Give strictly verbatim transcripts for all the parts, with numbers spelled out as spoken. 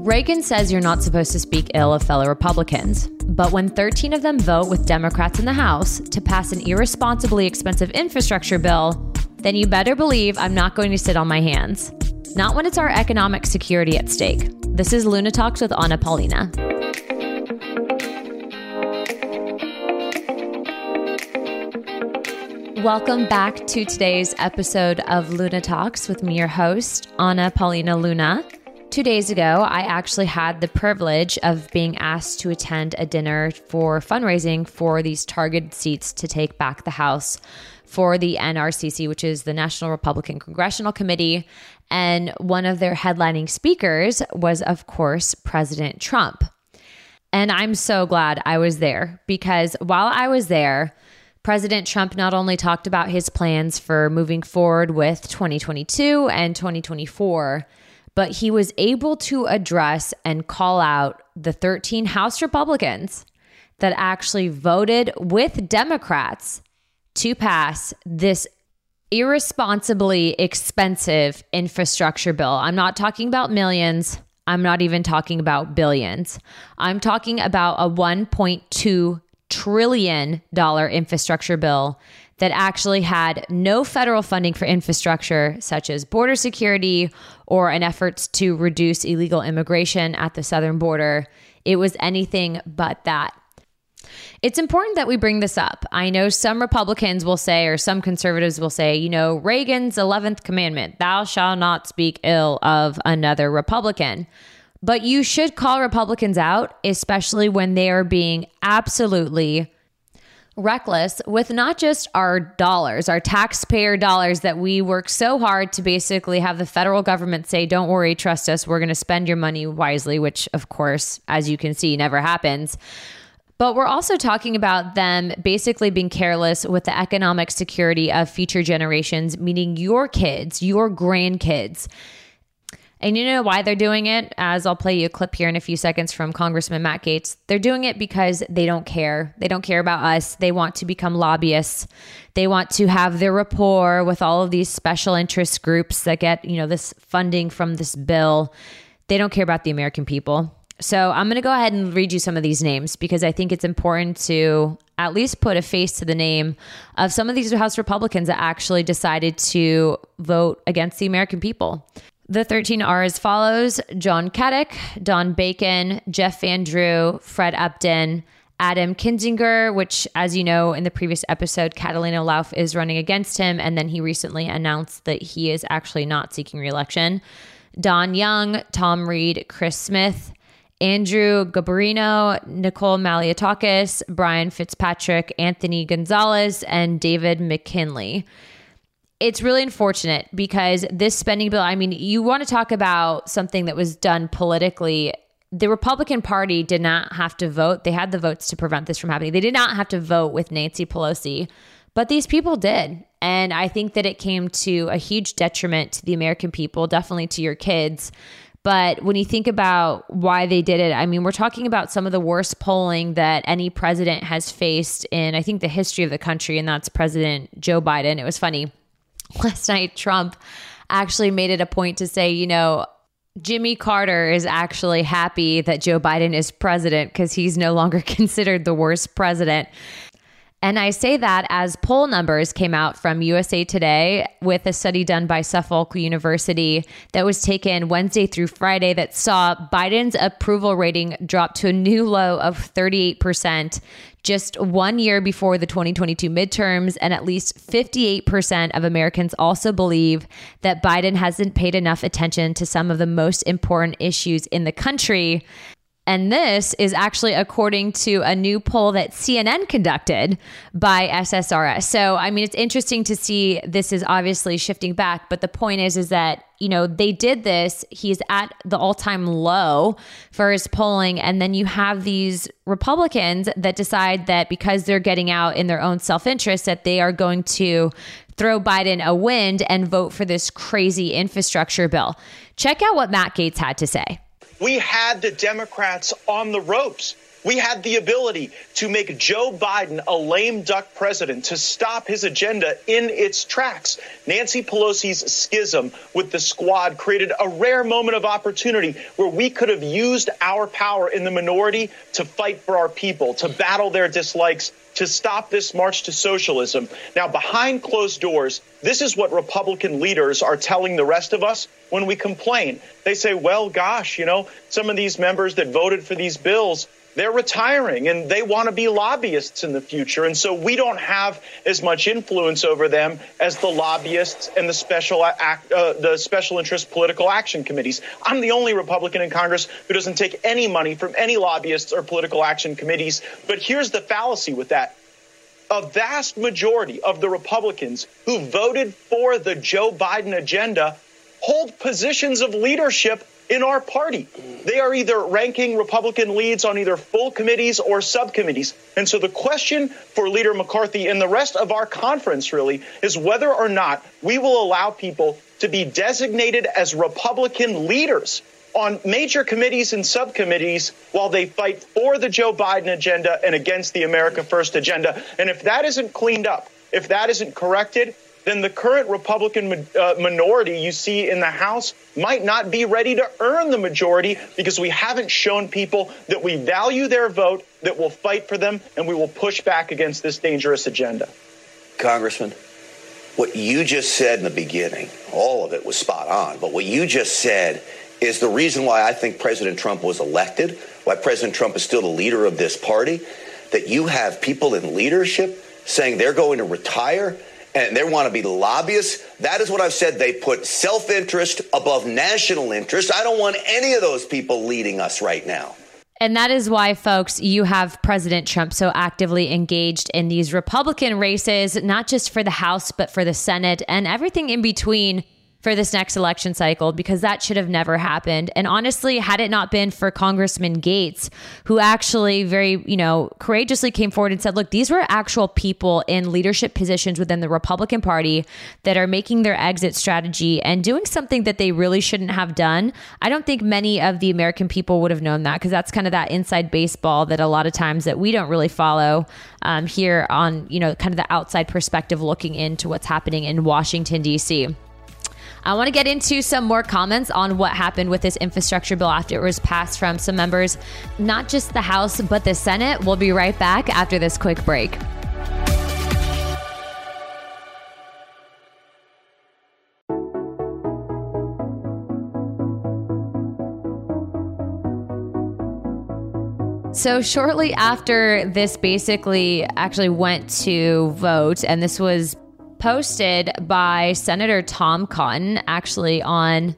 Reagan says you're not supposed to speak ill of fellow Republicans, but when thirteen of them vote with Democrats in the House to pass an irresponsibly expensive infrastructure bill, then you better believe I'm not going to sit on my hands. Not when it's our economic security at stake. This is Luna Talks with Anna Paulina. Welcome back to today's episode of Luna Talks with me, your host, Anna Paulina Luna. Two days ago, I actually had the privilege of being asked to attend a dinner for fundraising for these targeted seats to take back the House for the N R C C, which is the National Republican Congressional Committee. And one of their headlining speakers was, of course, President Trump. And I'm so glad I was there because while I was there, President Trump not only talked about his plans for moving forward with twenty twenty-two and twenty twenty-four, but he was able to address and call out the thirteen House Republicans that actually voted with Democrats to pass this irresponsibly expensive infrastructure bill. I'm not talking about millions. I'm not even talking about billions. I'm talking about a one point two trillion dollars infrastructure bill that actually had no federal funding for infrastructure such as border security or an efforts to reduce illegal immigration at the southern border. It was anything but that. It's important that we bring this up. I know some Republicans will say, or some conservatives will say, you know, Reagan's eleventh commandment, thou shalt not speak ill of another Republican. But you should call Republicans out, especially when they are being absolutely reckless with not just our dollars, our taxpayer dollars that we work so hard to basically have the federal government say, don't worry, trust us, we're going to spend your money wisely, which of course, as you can see, never happens. But we're also talking about them basically being careless with the economic security of future generations, meaning your kids, your grandkids. And you know why they're doing it? As I'll play you a clip here in a few seconds from Congressman Matt Gaetz. They're doing it because they don't care. They don't care about us. They want to become lobbyists. They want to have their rapport with all of these special interest groups that get, you know, this funding from this bill. They don't care about the American people. So I'm going to go ahead and read you some of these names because I think it's important to at least put a face to the name of some of these House Republicans that actually decided to vote against the American people. The thirteen are as follows: John Caddick, Don Bacon, Jeff Van Drew, Fred Upton, Adam Kinzinger, which, as you know, in the previous episode, Catalina Lauf is running against him. And then he recently announced that he is actually not seeking re-election. Don Young, Tom Reed, Chris Smith, Andrew Garbarino, Nicole Malliotakis, Brian Fitzpatrick, Anthony Gonzalez, and David McKinley. It's really unfortunate because this spending bill, I mean, you want to talk about something that was done politically. The Republican Party did not have to vote. They had the votes to prevent this from happening. They did not have to vote with Nancy Pelosi, but these people did. And I think that it came to a huge detriment to the American people, definitely to your kids. But when you think about why they did it, I mean, we're talking about some of the worst polling that any president has faced in, I think, the history of the country, and that's President Joe Biden. It was funny. Last night, Trump actually made it a point to say, you know, Jimmy Carter is actually happy that Joe Biden is president because he's no longer considered the worst president. And I say that as poll numbers came out from U S A Today with a study done by Suffolk University that was taken Wednesday through Friday that saw Biden's approval rating drop to a new low of thirty-eight percent just one year before the twenty twenty-two midterms. And at least fifty-eight percent of Americans also believe that Biden hasn't paid enough attention to some of the most important issues in the country. And this is actually according to a new poll that C N N conducted by S S R S. So, I mean, it's interesting to see this is obviously shifting back. But the point is, is that, you know, they did this. He's at the all-time low for his polling. And then you have these Republicans that decide that because they're getting out in their own self-interest, that they are going to throw Biden a wind and vote for this crazy infrastructure bill. Check out what Matt Gaetz had to say. We had the Democrats on the ropes. We had the ability to make Joe Biden a lame duck president, to stop his agenda in its tracks. Nancy Pelosi's schism with the squad created a rare moment of opportunity where we could have used our power in the minority to fight for our people, to battle their dislikes, to stop this march to socialism. Now, behind closed doors, this is what Republican leaders are telling the rest of us when we complain. They say, well, gosh, you know, some of these members that voted for these bills, they're retiring and they want to be lobbyists in the future. And so we don't have as much influence over them as the lobbyists and the special act, uh, the special interest political action committees. I'm the only Republican in Congress who doesn't take any money from any lobbyists or political action committees. But here's the fallacy with that. A vast majority of the Republicans who voted for the Joe Biden agenda hold positions of leadership in our party. They are either ranking Republican leads on either full committees or subcommittees. And so the question for Leader McCarthy and the rest of our conference really is whether or not we will allow people to be designated as Republican leaders on major committees and subcommittees while they fight for the Joe Biden agenda and against the America First agenda. And if that isn't cleaned up, if that isn't corrected, then the current Republican uh, minority you see in the House might not be ready to earn the majority because we haven't shown people that we value their vote, that we'll fight for them, and we will push back against this dangerous agenda. Congressman, what you just said in the beginning, all of it was spot on, but what you just said is the reason why I think President Trump was elected, why President Trump is still the leader of this party, that you have people in leadership saying they're going to retire and they want to be lobbyists. That is what I've said. They put self-interest above national interest. I don't want any of those people leading us right now. And that is why, folks, you have President Trump so actively engaged in these Republican races, not just for the House, but for the Senate and everything in between for this next election cycle, because that should have never happened. And honestly, had it not been for Congressman Gaetz, who actually very, you know, courageously came forward and said, look, these were actual people in leadership positions within the Republican Party that are making their exit strategy and doing something that they really shouldn't have done. I don't think many of the American people would have known that, because that's kind of that inside baseball that a lot of times that we don't really follow um, here on, you know, kind of the outside perspective looking into what's happening in Washington, D C. I want to get into some more comments on what happened with this infrastructure bill after it was passed from some members, not just the House, but the Senate. We'll be right back after this quick break. So shortly after this basically actually went to vote, and this was posted by Senator Tom Cotton actually on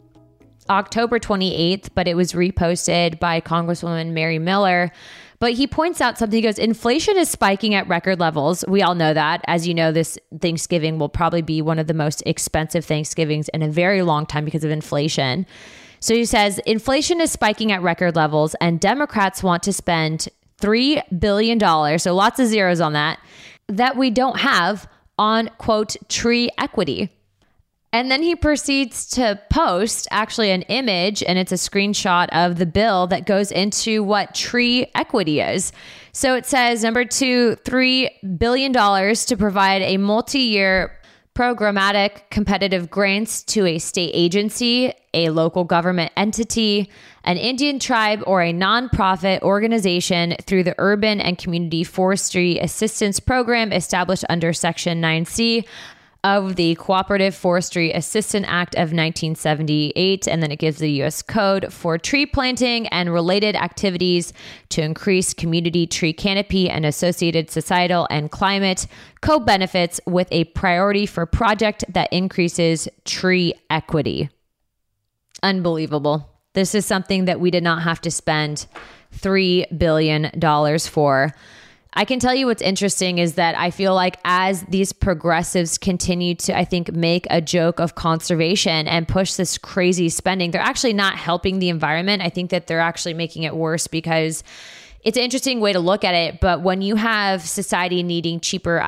October twenty-eighth, but it was reposted by Congresswoman Mary Miller. But he points out something. He goes, inflation is spiking at record levels. We all know that. As you know, this Thanksgiving will probably be one of the most expensive Thanksgivings in a very long time because of inflation. So he says, inflation is spiking at record levels and Democrats want to spend three billion dollars, so lots of zeros on that, that we don't have on, quote, tree equity. And then he proceeds to post actually an image, and it's a screenshot of the bill that goes into what tree equity is. So it says, number two, three billion dollars to provide a multi-year programmatic competitive grants to a state agency, a local government entity, an Indian tribe, or a nonprofit organization through the Urban and Community Forestry Assistance Program established under Section nine C of the Cooperative Forestry Assistance Act of nineteen seventy-eight. And then it gives the U S code for tree planting and related activities to increase community tree canopy and associated societal and climate co-benefits with a priority for project that increases tree equity. Unbelievable. This is something that we did not have to spend three billion dollars for. I can tell you what's interesting is that I feel like as these progressives continue to, I think, make a joke of conservation and push this crazy spending, they're actually not helping the environment. I think that they're actually making it worse, because it's an interesting way to look at it. But when you have society needing cheaper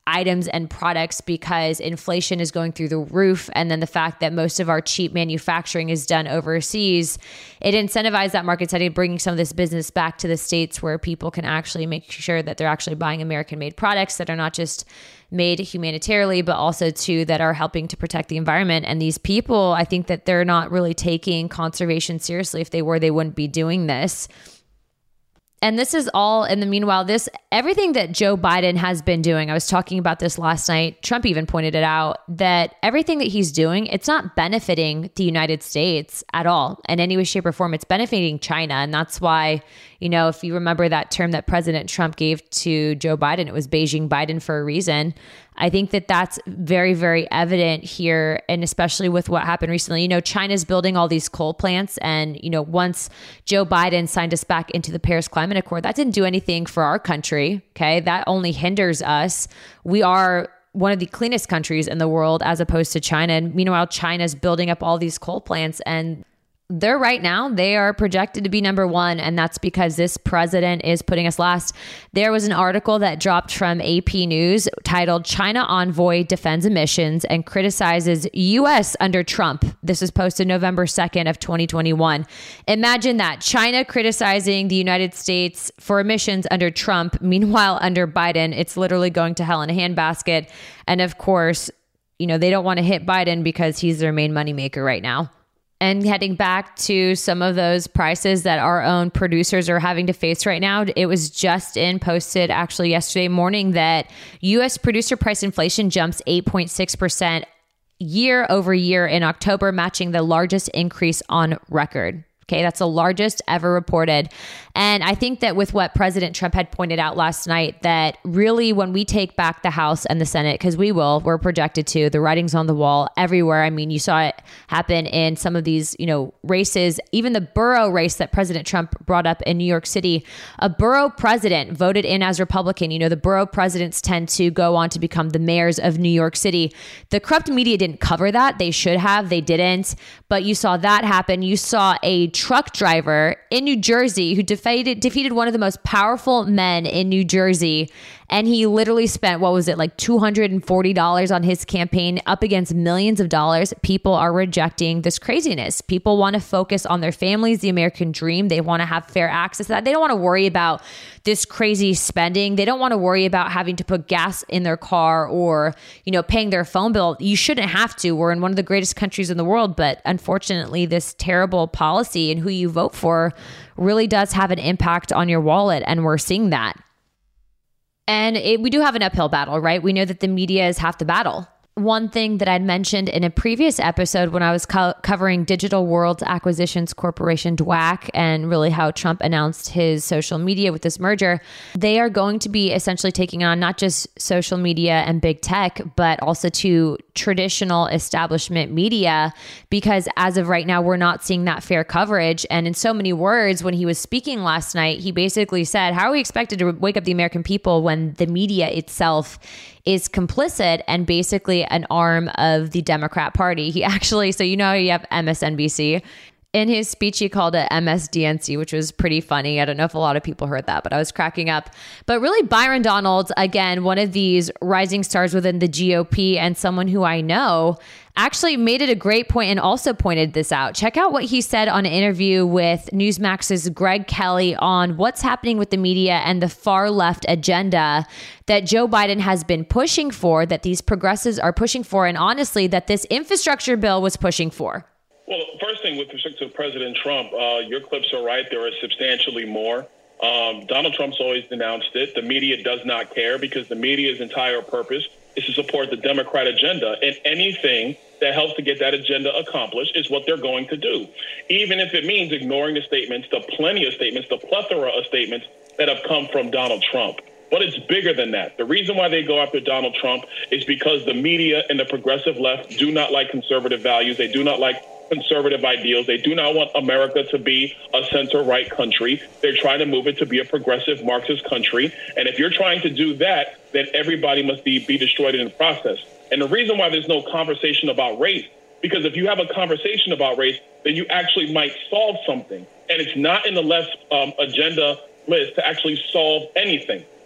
items and products because inflation is going through the roof. And then the fact that most of our cheap manufacturing is done overseas, it incentivized that market setting, bringing some of this business back to the States where people can actually make sure that they're actually buying American made products that are not just made humanitarily, but also too that are helping to protect the environment. And these people, I think that they're not really taking conservation seriously. If they were, they wouldn't be doing this. And this is all in the meanwhile, this everything that Joe Biden has been doing. I was talking about this last night. Trump even pointed it out that everything that he's doing, it's not benefiting the United States at all in any way, shape, or form. It's benefiting China. And that's why, you know, if you remember that term that President Trump gave to Joe Biden, it was Beijing Biden for a reason. I think that that's very, very evident here. And especially with what happened recently, you know, China's building all these coal plants. And, you know, once Joe Biden signed us back into the Paris Climate Accord, that didn't do anything for our country. Okay. That only hinders us. We are one of the cleanest countries in the world as opposed to China. And meanwhile, China's building up all these coal plants, and they're right now, they are projected to be number one. And that's because this president is putting us last. There was an article that dropped from A P News titled "China Envoy Defends Emissions and Criticizes U S Under Trump." This was posted November second of twenty twenty-one. Imagine that, China criticizing the United States for emissions under Trump. Meanwhile, under Biden, it's literally going to hell in a handbasket. And of course, you know, they don't want to hit Biden because he's their main moneymaker right now. And heading back to some of those prices that our own producers are having to face right now, it was just in posted actually yesterday morning that U S producer price inflation jumps eight point six percent year over year in October, matching the largest increase on record. Okay, that's the largest ever reported. And I think that with what President Trump had pointed out last night, that really when we take back the House and the Senate, because we will, we're projected to, the writing's on the wall everywhere. I mean, you saw it happen in some of these, you know, races, even the borough race that President Trump brought up in New York City. A borough president voted in as Republican. You know, the borough presidents tend to go on to become the mayors of New York City. The corrupt media didn't cover that. They should have, they didn't. But you saw that happen. You saw a truck driver in New Jersey who defeated defeated one of the most powerful men in New Jersey. And he literally spent, what was it, like two hundred forty dollars on his campaign up against millions of dollars. People are rejecting this craziness. People want to focus on their families, the American dream. They want to have fair access to that. They don't want to worry about this crazy spending. They don't want to worry about having to put gas in their car or, you know, paying their phone bill. You shouldn't have to. We're in one of the greatest countries in the world. But unfortunately, this terrible policy and who you vote for really does have an impact on your wallet. And we're seeing that. And it, we do have an uphill battle, right? We know that the media is half the battle. One thing that I'd mentioned in a previous episode when I was co- covering Digital World Acquisitions Corporation, D W A C, and really how Trump announced his social media with this merger, they are going to be essentially taking on not just social media and big tech, but also to traditional establishment media, because as of right now, we're not seeing that fair coverage. And in so many words, when he was speaking last night, he basically said, how are we expected to wake up the American people when the media itself is complicit and basically an arm of the Democrat Party? He actually, so you know, you have M S N B C. In his speech, he called it M S D N C, which was pretty funny. I don't know if a lot of people heard that, but I was cracking up. But really, Byron Donalds, again, one of these rising stars within the G O P and someone who I know, actually made it a great point and also pointed this out. Check out what he said on an interview with Newsmax's Greg Kelly on what's happening with the media and the far left agenda that Joe Biden has been pushing for, that these progressives are pushing for, and honestly, that this infrastructure bill was pushing for. Well, first thing with respect to President Trump, uh, your clips are right. There are substantially more. Um, Donald Trump's always denounced it. The media does not care because the media's entire purpose is to support the Democrat agenda. And anything that helps to get that agenda accomplished is what they're going to do, even if it means ignoring the statements, the plenty of statements, the plethora of statements that have come from Donald Trump. But it's bigger than that. The reason why they go after Donald Trump is because the media and the progressive left do not like conservative values. They do not like conservative ideals. They do not want America to be a center-right country. They're trying to move it to be a progressive Marxist country. And if you're trying to do that, then everybody must be, be destroyed in the process. And the reason why there's no conversation about race, because if you have a conversation about race, then you actually might solve something. And it's not in the left um, agenda list to actually solve anything.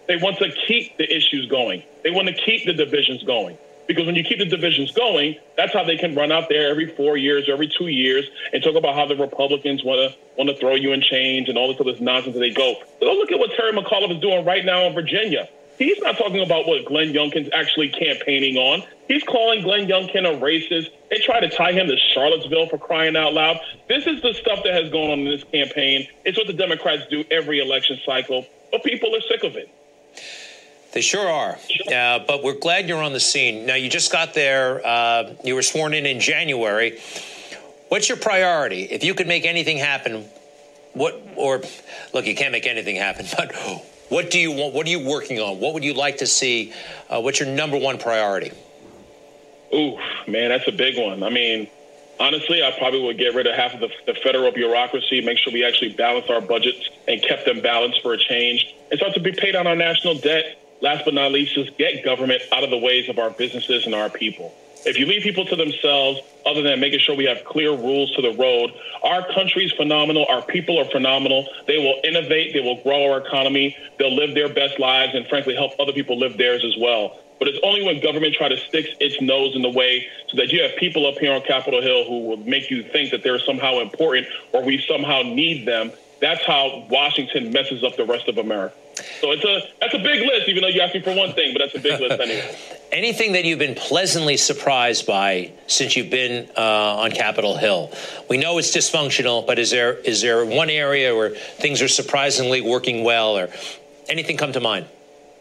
They want to keep the issues going. They want to keep the divisions going. Because when you keep the divisions going, that's how they can run out there every four years or every two years and talk about how the Republicans want to want to throw you in chains and all this other nonsense that they go. So look at what Terry McAuliffe is doing right now in Virginia. He's not talking about what Glenn Youngkin's actually campaigning on. He's calling Glenn Youngkin a racist. They try to tie him to Charlottesville, for crying out loud. This is the stuff that has gone on in this campaign. It's what the Democrats do every election cycle, but people are sick of it. They sure are. Uh, but we're glad you're on the scene. Now, you just got there. Uh, you were sworn in in January. What's your priority? If you could make anything happen, what, or look, you can't make anything happen, but what do you want? What are you working on? What would you like to see? Uh, what's your number one priority? Ooh, man, that's a big one. I mean, honestly, I probably would get rid of half of the, the federal bureaucracy, make sure we actually balance our budgets and kept them balanced for a change, and start to be paid on our national debt. Last but not least, just get government out of the ways of our businesses and our people. If you leave people to themselves, other than making sure we have clear rules to the road, our country's phenomenal. Our people are phenomenal. They will innovate. They will grow our economy. They'll live their best lives and, frankly, help other people live theirs as well. But it's only when government try to stick its nose in the way so that you have people up here on Capitol Hill who will make you think that they're somehow important or we somehow need them. That's how Washington messes up the rest of America. So it's a that's a big list, even though you asked me for one thing, but that's a big list anyway. Anything that you've been pleasantly surprised by since you've been uh, on Capitol Hill? We know it's dysfunctional, but is there is there one area where things are surprisingly working well, or anything come to mind?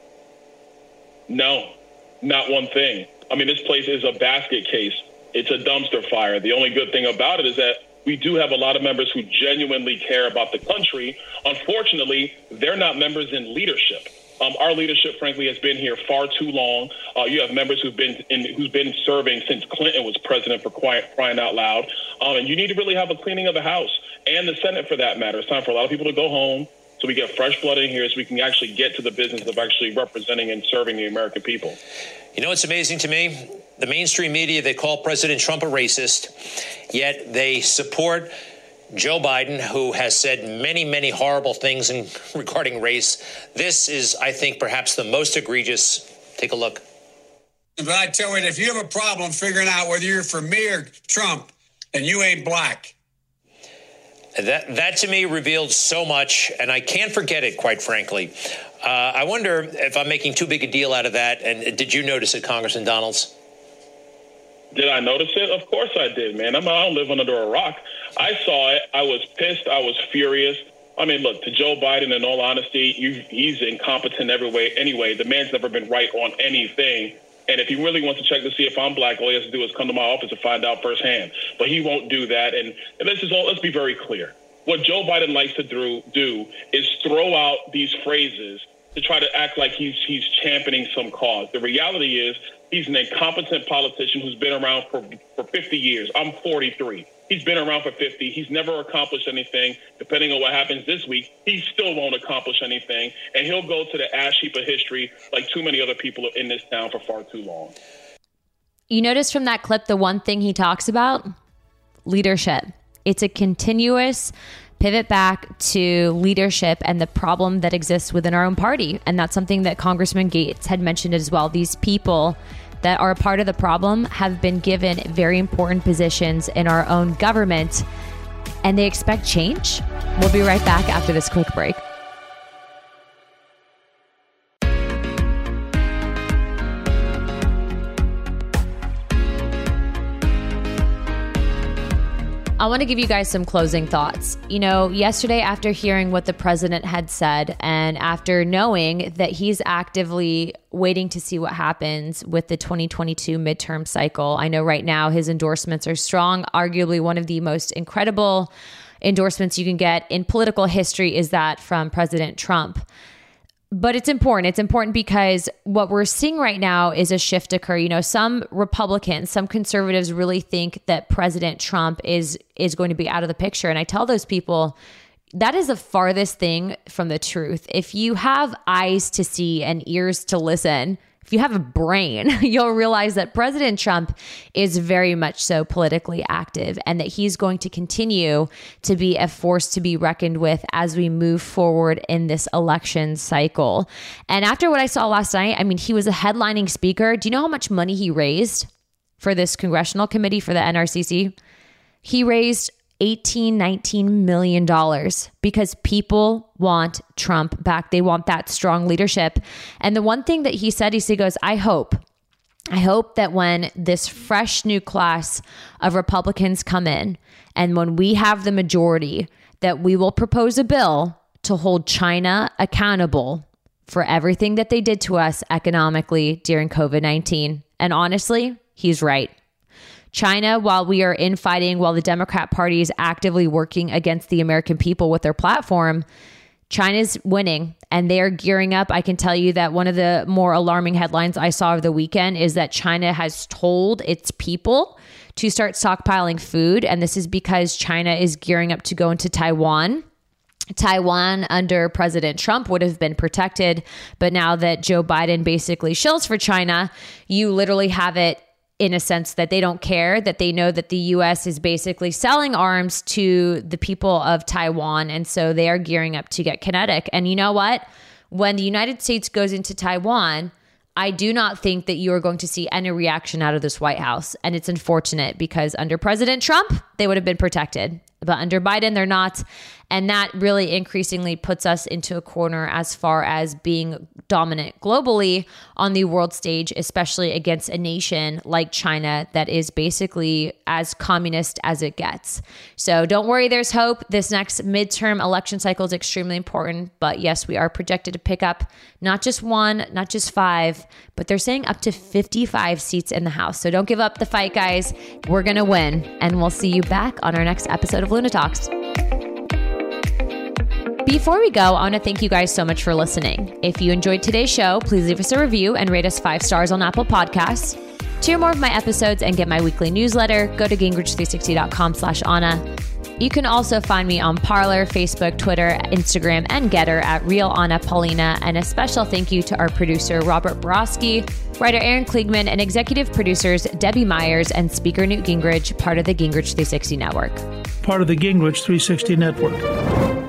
No, not one thing. I mean, this place is a basket case. It's a dumpster fire. The only good thing about it is that we do have a lot of members who genuinely care about the country. Unfortunately, they're not members in leadership. Um, our leadership, frankly, has been here far too long. Uh, you have members who've been in, who's been serving since Clinton was president, for quiet, crying out loud. Um, and you need to really have a cleaning of the House and the Senate, for that matter. It's time for a lot of people to go home so we get fresh blood in here so we can actually get to the business of actually representing and serving the American people. You know what's amazing to me? The mainstream media, they call President Trump a racist, yet they support Joe Biden, who has said many, many horrible things in, regarding race. This is, I think, perhaps the most egregious. Take a look. But I tell you, if you have a problem figuring out whether you're for me or Trump, and you ain't black. That, that to me revealed so much, and I can't forget it, quite frankly. Uh, I wonder if I'm making too big a deal out of that. And did you notice it, Congressman Donalds? Did I notice it? Of course I did, man. I'm, I don't live under a rock. I saw it. I was pissed. I was furious. I mean, look, to Joe Biden, in all honesty, you, he's incompetent every way. Anyway, the man's never been right on anything. And if he really wants to check to see if I'm black, all he has to do is come to my office and find out firsthand. But he won't do that. And, and let's just all, let's be very clear. What Joe Biden likes to do, do is throw out these phrases to try to act like he's he's championing some cause. The reality is he's an incompetent politician who's been around for, for fifty years. I'm forty-three. He's been around for fifty. He's never accomplished anything. Depending on what happens this week, he still won't accomplish anything. And he'll go to the ash heap of history like too many other people in this town for far too long. You notice from that clip, the one thing he talks about? Leadership. It's a continuous pivot back to leadership and the problem that exists within our own party. And that's something that Congressman Gaetz had mentioned as well. These people that are a part of the problem have been given very important positions in our own government, and they expect change. We'll be right back after this quick break. I want to give you guys some closing thoughts. You know, yesterday, after hearing what the president had said and after knowing that he's actively waiting to see what happens with the twenty twenty-two midterm cycle, I know right now his endorsements are strong. Arguably one of the most incredible endorsements you can get in political history is that from President Trump. But it's important. It's important because what we're seeing right now is a shift occur. You know, some Republicans, some conservatives really think that President Trump is is going to be out of the picture. And I tell those people, that is the farthest thing from the truth. If you have eyes to see and ears to listen, if you have a brain, you'll realize that President Trump is very much so politically active and that he's going to continue to be a force to be reckoned with as we move forward in this election cycle. And after what I saw last night, I mean, he was a headlining speaker. Do you know how much money he raised for this congressional committee for the N R C C? He raised eighteen, nineteen million dollars because people want Trump back. They want that strong leadership. And the one thing that he said, he said, goes, I hope, I hope that when this fresh new class of Republicans come in and when we have the majority, that we will propose a bill to hold China accountable for everything that they did to us economically during COVID nineteen. And honestly, he's right. China, while we are infighting, while the Democrat Party is actively working against the American people with their platform, China's winning and they're gearing up. I can tell you that one of the more alarming headlines I saw over the weekend is that China has told its people to start stockpiling food. And this is because China is gearing up to go into Taiwan. Taiwan under President Trump would have been protected. But now that Joe Biden basically shills for China, you literally have it in a sense that they don't care, that they know that the U S is basically selling arms to the people of Taiwan. And so they are gearing up to get kinetic. And you know what? When the United States goes into Taiwan, I do not think that you are going to see any reaction out of this White House. And it's unfortunate because under President Trump, they would have been protected. But under Biden, they're not. And that really increasingly puts us into a corner as far as being dominant globally on the world stage, especially against a nation like China that is basically as communist as it gets. So don't worry, there's hope. This next midterm election cycle is extremely important. But yes, we are projected to pick up not just one, not just five, but they're saying up to fifty-five seats in the House. So don't give up the fight, guys. We're going to win. And we'll see you back on our next episode of Luna Talks. Before we go, I want to thank you guys so much for listening. If you enjoyed today's show, please leave us a review and rate us five stars on Apple Podcasts. To hear more of my episodes and get my weekly newsletter, go to gingrich three sixty dot com slash Anna. You can also find me on Parler, Facebook, Twitter, Instagram, and Getter at Real Anna Paulina. And a special thank you to our producer, Robert Borowski, writer Aaron Kliegman, and executive producers Debbie Myers and speaker Newt Gingrich, part of the Gingrich three sixty Network. Part of the Gingrich three sixty Network.